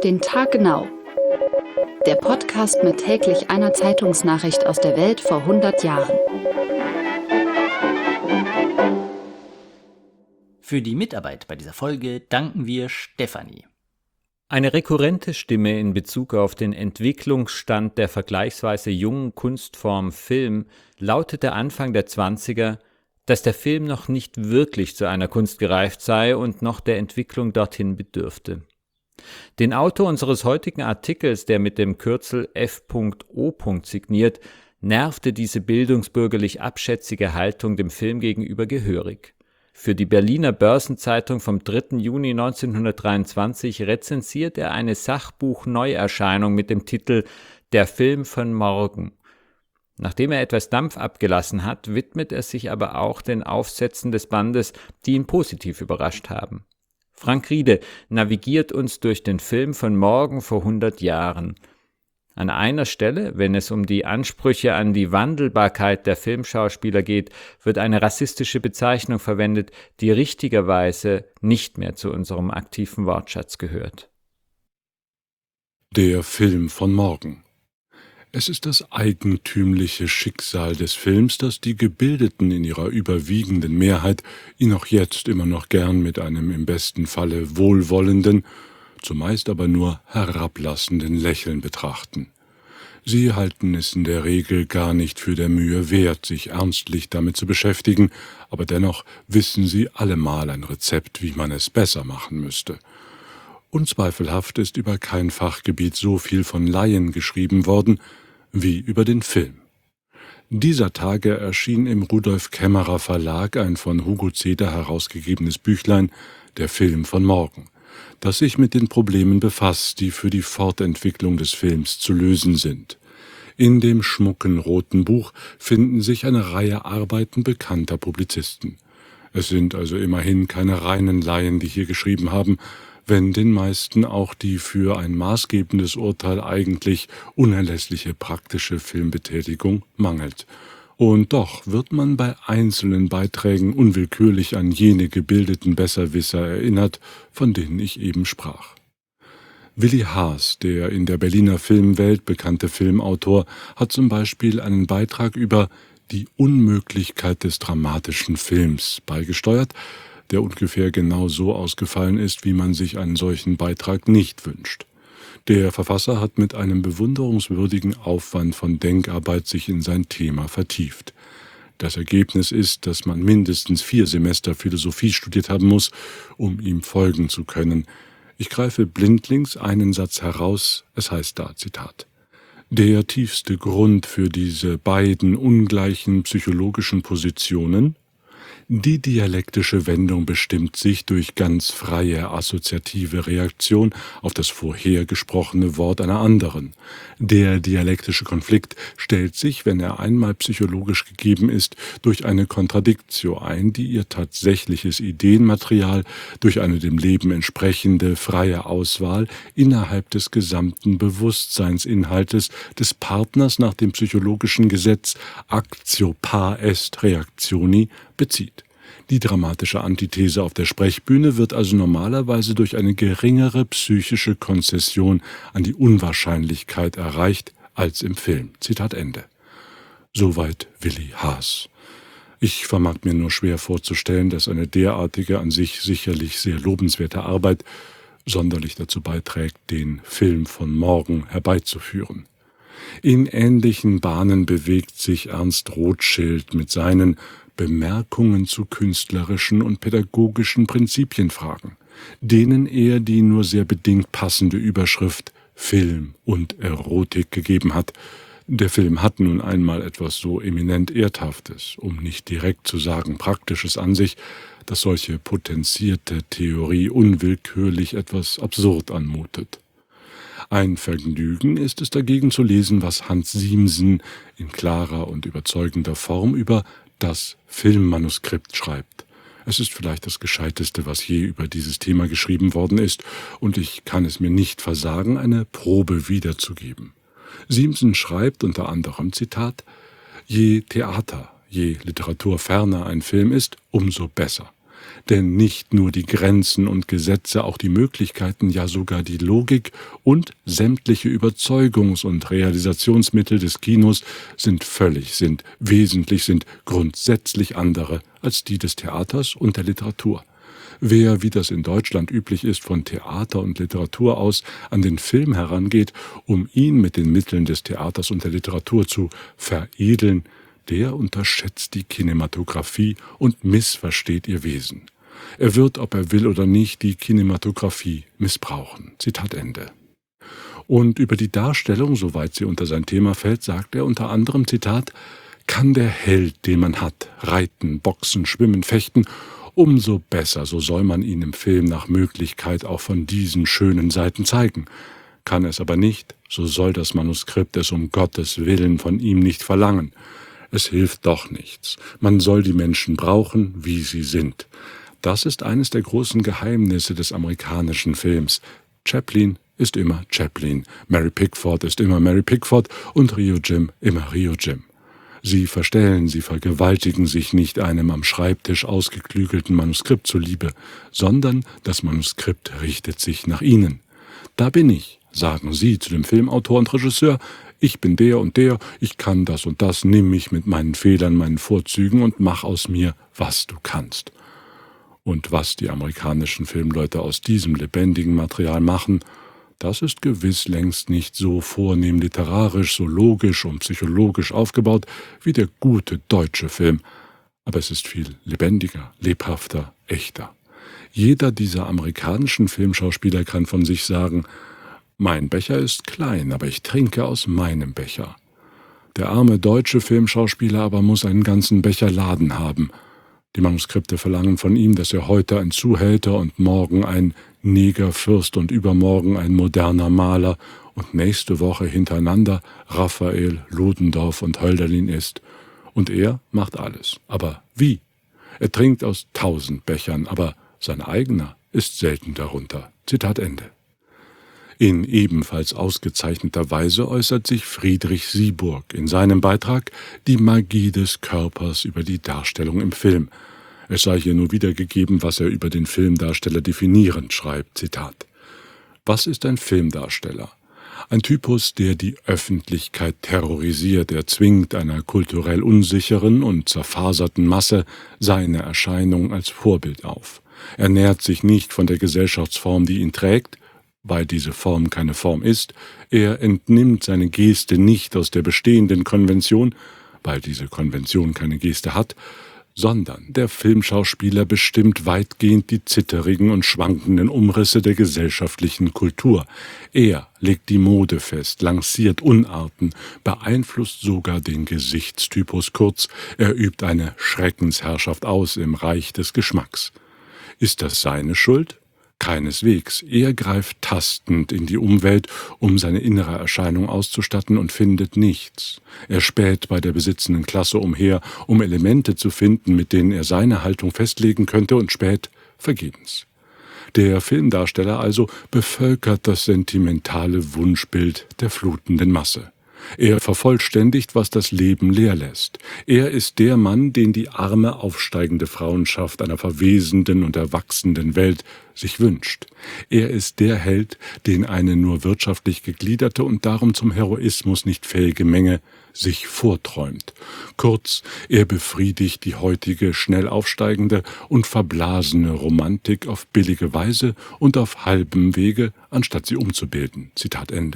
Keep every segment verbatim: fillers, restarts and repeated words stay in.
den Tag genau. Der Podcast mit täglich einer Zeitungsnachricht aus der Welt vor hundert Jahren. Für die Mitarbeit bei dieser Folge danken wir Stefanie. Eine rekurrente Stimme in Bezug auf den Entwicklungsstand der vergleichsweise jungen Kunstform Film lautete Anfang der Zwanziger, dass der Film noch nicht wirklich zu einer Kunst gereift sei und noch der Entwicklung dorthin bedürfte. Den Autor unseres heutigen Artikels, der mit dem Kürzel F O signiert, nervte diese bildungsbürgerlich abschätzige Haltung dem Film gegenüber gehörig. Für die Berliner Börsenzeitung vom dritten Juni neunzehnhundertdreiundzwanzig rezensiert er eine Sachbuch-Neuerscheinung mit dem Titel »Der Film von morgen«. Nachdem er etwas Dampf abgelassen hat, widmet er sich aber auch den Aufsätzen des Bandes, die ihn positiv überrascht haben. Frank Riede navigiert uns durch den Film von morgen vor hundert Jahren. An einer Stelle, wenn es um die Ansprüche an die Wandelbarkeit der Filmschauspieler geht, wird eine rassistische Bezeichnung verwendet, die richtigerweise nicht mehr zu unserem aktiven Wortschatz gehört. Der Film von morgen. Es ist das eigentümliche Schicksal des Films, dass die Gebildeten in ihrer überwiegenden Mehrheit ihn auch jetzt immer noch gern mit einem im besten Falle wohlwollenden, zumeist aber nur herablassenden Lächeln betrachten. Sie halten es in der Regel gar nicht für der Mühe wert, sich ernstlich damit zu beschäftigen, aber dennoch wissen sie allemal ein Rezept, wie man es besser machen müsste. Unzweifelhaft ist über kein Fachgebiet so viel von Laien geschrieben worden wie über den Film. Dieser Tage erschien im Rudolf Kämmerer Verlag ein von Hugo Zeder herausgegebenes Büchlein »Der Film von morgen«, das sich mit den Problemen befasst, die für die Fortentwicklung des Films zu lösen sind. In dem schmucken roten Buch finden sich eine Reihe Arbeiten bekannter Publizisten. Es sind also immerhin keine reinen Laien, die hier geschrieben haben, wenn den meisten auch die für ein maßgebendes Urteil eigentlich unerlässliche praktische Filmbetätigung mangelt. Und doch wird man bei einzelnen Beiträgen unwillkürlich an jene gebildeten Besserwisser erinnert, von denen ich eben sprach. Willi Haas, der in der Berliner Filmwelt bekannte Filmautor, hat zum Beispiel einen Beitrag über die Unmöglichkeit des dramatischen Films beigesteuert, der ungefähr genau so ausgefallen ist, wie man sich einen solchen Beitrag nicht wünscht. Der Verfasser hat mit einem bewunderungswürdigen Aufwand von Denkarbeit sich in sein Thema vertieft. Das Ergebnis ist, dass man mindestens vier Semester Philosophie studiert haben muss, um ihm folgen zu können. Ich greife blindlings einen Satz heraus, es heißt da, Zitat, »Der tiefste Grund für diese beiden ungleichen psychologischen Positionen? Die dialektische Wendung bestimmt sich durch ganz freie assoziative Reaktion auf das vorher gesprochene Wort einer anderen. Der dialektische Konflikt stellt sich, wenn er einmal psychologisch gegeben ist, durch eine Contradictio ein, die ihr tatsächliches Ideenmaterial durch eine dem Leben entsprechende freie Auswahl innerhalb des gesamten Bewusstseinsinhaltes des Partners nach dem psychologischen Gesetz Actio par est reactioni bezieht. Die dramatische Antithese auf der Sprechbühne wird also normalerweise durch eine geringere psychische Konzession an die Unwahrscheinlichkeit erreicht als im Film. Zitat Ende. Soweit Willi Haas. Ich vermag mir nur schwer vorzustellen, dass eine derartige an sich sicherlich sehr lobenswerte Arbeit sonderlich dazu beiträgt, den Film von morgen herbeizuführen. In ähnlichen Bahnen bewegt sich Ernst Rothschild mit seinen Bemerkungen zu künstlerischen und pädagogischen Prinzipienfragen, denen er die nur sehr bedingt passende Überschrift Film und Erotik gegeben hat. Der Film hat nun einmal etwas so eminent Erdhaftes, um nicht direkt zu sagen Praktisches an sich, dass solche potenzierte Theorie unwillkürlich etwas absurd anmutet. Ein Vergnügen ist es dagegen zu lesen, was Hans Siemsen in klarer und überzeugender Form über das Filmmanuskript schreibt. Es ist vielleicht das Gescheiteste, was je über dieses Thema geschrieben worden ist, und ich kann es mir nicht versagen, eine Probe wiederzugeben. Siemsen schreibt unter anderem, Zitat, »Je Theater, je literaturferner ein Film ist, umso besser. denn nicht nur die Grenzen und Gesetze, auch die Möglichkeiten, ja sogar die Logik und sämtliche Überzeugungs- und Realisationsmittel des Kinos sind völlig, sind wesentlich, sind grundsätzlich andere als die des Theaters und der Literatur. Wer, wie das in Deutschland üblich ist, von Theater und Literatur aus an den Film herangeht, um ihn mit den Mitteln des Theaters und der Literatur zu veredeln, der unterschätzt die Kinematografie und missversteht ihr Wesen. Er wird, ob er will oder nicht, die Kinematografie missbrauchen. Zitat Ende. Und über die Darstellung, soweit sie unter sein Thema fällt, sagt er unter anderem, Zitat, kann der Held, den man hat, reiten, boxen, schwimmen, fechten, umso besser, so soll man ihn im Film nach Möglichkeit auch von diesen schönen Seiten zeigen. Kann es aber nicht, so soll das Manuskript es um Gottes Willen von ihm nicht verlangen. Es hilft doch nichts. Man soll die Menschen brauchen, wie sie sind. Das ist eines der großen Geheimnisse des amerikanischen Films. Chaplin ist immer Chaplin, Mary Pickford ist immer Mary Pickford und Rio Jim immer Rio Jim. Sie verstellen, sie vergewaltigen sich nicht einem am Schreibtisch ausgeklügelten Manuskript zuliebe, sondern das Manuskript richtet sich nach ihnen. Da bin ich, sagen sie zu dem Filmautor und Regisseur, ich bin der und der, ich kann das und das, nimm mich mit meinen Fehlern, meinen Vorzügen und mach aus mir, was du kannst. Und was die amerikanischen Filmleute aus diesem lebendigen Material machen, das ist gewiss längst nicht so vornehm literarisch, so logisch und psychologisch aufgebaut wie der gute deutsche Film. Aber es ist viel lebendiger, lebhafter, echter. Jeder dieser amerikanischen Filmschauspieler kann von sich sagen, mein Becher ist klein, aber ich trinke aus meinem Becher. Der arme deutsche Filmschauspieler aber muss einen ganzen Becher Laden haben. Die Manuskripte verlangen von ihm, dass er heute ein Zuhälter und morgen ein Negerfürst und übermorgen ein moderner Maler und nächste Woche hintereinander Raphael, Ludendorff und Hölderlin ist. Und er macht alles. Aber wie? Er trinkt aus tausend Bechern, aber sein eigener ist selten darunter. Zitat Ende. In ebenfalls ausgezeichneter Weise äußert sich Friedrich Sieburg in seinem Beitrag »Die Magie des Körpers über die Darstellung im Film«. Es sei hier nur wiedergegeben, was er über den Filmdarsteller definierend schreibt, Zitat. Was ist ein Filmdarsteller? Ein Typus, der die Öffentlichkeit terrorisiert. Er zwingt einer kulturell unsicheren und zerfaserten Masse seine Erscheinung als Vorbild auf. Er nährt sich nicht von der Gesellschaftsform, die ihn trägt, weil diese Form keine Form ist. Er entnimmt seine Geste nicht aus der bestehenden Konvention, weil diese Konvention keine Geste hat, sondern der Filmschauspieler bestimmt weitgehend die zitterigen und schwankenden Umrisse der gesellschaftlichen Kultur. Er legt die Mode fest, lanciert Unarten, beeinflusst sogar den Gesichtstypus, kurz, er übt eine Schreckensherrschaft aus im Reich des Geschmacks. Ist das seine Schuld? Keineswegs. Er greift tastend in die Umwelt, um seine innere Erscheinung auszustatten und findet nichts. Er späht bei der besitzenden Klasse umher, um Elemente zu finden, mit denen er seine Haltung festlegen könnte, und späht vergebens. Der Filmdarsteller also bevölkert das sentimentale Wunschbild der flutenden Masse. Er vervollständigt, was das Leben leer lässt. Er ist der Mann, den die arme, aufsteigende Frauenschaft einer verwesenden und erwachsenden Welt sich wünscht. Er ist der Held, den eine nur wirtschaftlich gegliederte und darum zum Heroismus nicht fähige Menge sich vorträumt. Kurz, er befriedigt die heutige, schnell aufsteigende und verblasene Romantik auf billige Weise und auf halbem Wege, anstatt sie umzubilden. Zitat Ende.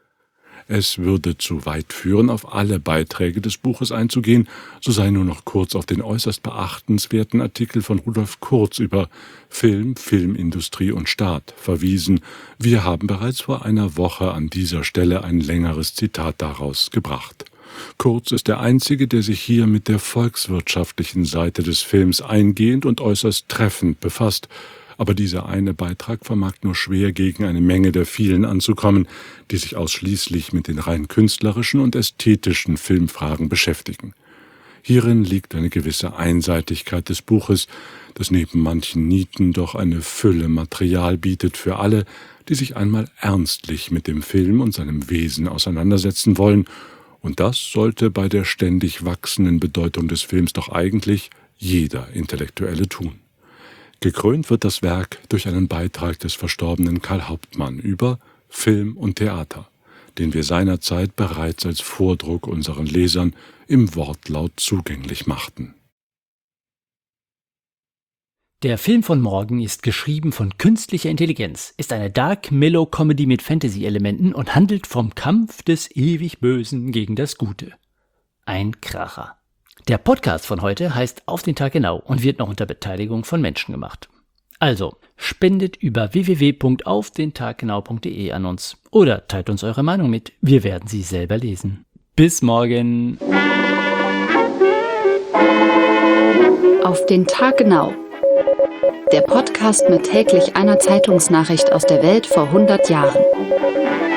Es würde zu weit führen, auf alle Beiträge des Buches einzugehen, so sei nur noch kurz auf den äußerst beachtenswerten Artikel von Rudolf Kurz über Film, Filmindustrie und Staat verwiesen. Wir haben bereits vor einer Woche an dieser Stelle ein längeres Zitat daraus gebracht. Kurz ist der Einzige, der sich hier mit der volkswirtschaftlichen Seite des Films eingehend und äußerst treffend befasst, aber dieser eine Beitrag vermag nur schwer gegen eine Menge der vielen anzukommen, die sich ausschließlich mit den rein künstlerischen und ästhetischen Filmfragen beschäftigen. Hierin liegt eine gewisse Einseitigkeit des Buches, das neben manchen Nieten doch eine Fülle Material bietet für alle, die sich einmal ernstlich mit dem Film und seinem Wesen auseinandersetzen wollen, und das sollte bei der ständig wachsenden Bedeutung des Films doch eigentlich jeder Intellektuelle tun. Gekrönt wird das Werk durch einen Beitrag des verstorbenen Karl Hauptmann über Film und Theater, den wir seinerzeit bereits als Vordruck unseren Lesern im Wortlaut zugänglich machten. Der Film von morgen ist geschrieben von künstlicher Intelligenz, ist eine Dark-Mellow-Comedy mit Fantasy-Elementen und handelt vom Kampf des ewig Bösen gegen das Gute. Ein Kracher. Der Podcast von heute heißt Auf den Tag genau und wird noch unter Beteiligung von Menschen gemacht. Also, spendet über w w w punkt auf den tag genau punkt d e an uns oder teilt uns eure Meinung mit. Wir werden sie selber lesen. Bis morgen. Auf den Tag genau. Der Podcast mit täglich einer Zeitungsnachricht aus der Welt vor hundert Jahren.